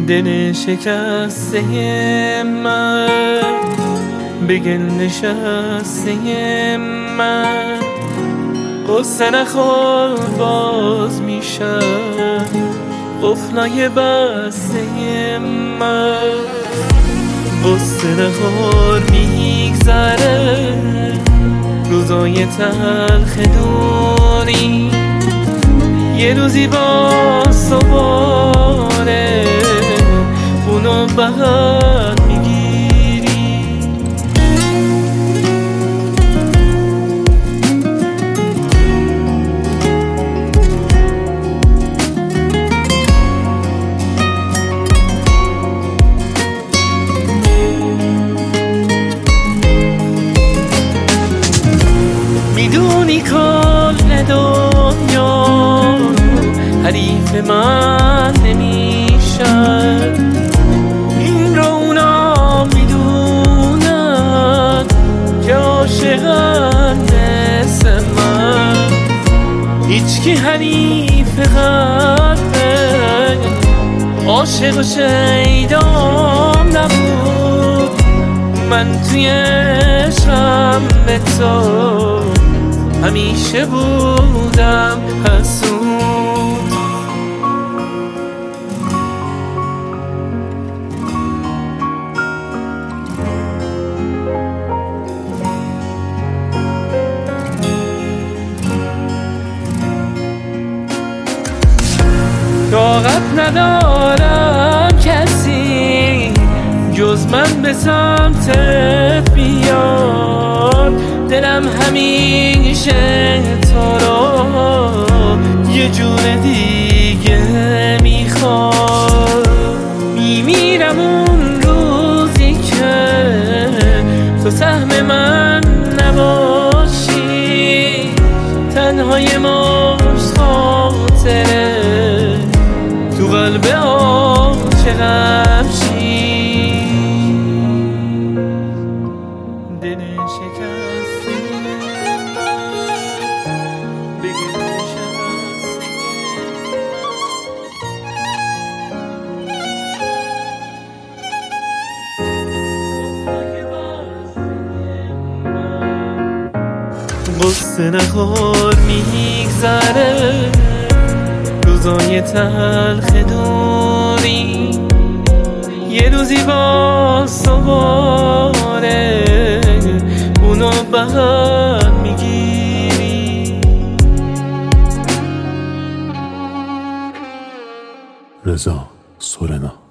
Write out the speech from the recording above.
دل شکسته من، به گل نشسته من، قصه نخور باز میشم قفلای بسته من. قصه نخور میگذره روزای تلخ دوری، یه روزی باز دوباره اونو بهت میگیری. میدونی کل دنیا حریف من نمیشن، این رو اونا میدونن که عاشقن مثل من. هیچکی حریف قلبه عاشق و شیدام نبود، من توی عشقم به تو همیشه بودم حسود. طاقت ندارم کسی جز من به سمتت بیاد، دلم همیشه تو رو یه جور دیگه میخواد. میمیرم اون روزی که تو سهم من نباشی، تنهای مشت خاطره تو قلب عاشقم شی. دل شکسته به گل نشسته، قصه نخور میگذره روزای تلخ دوری، یه روزی باز دوباره اونو بهت میگیری. رضا سورنا.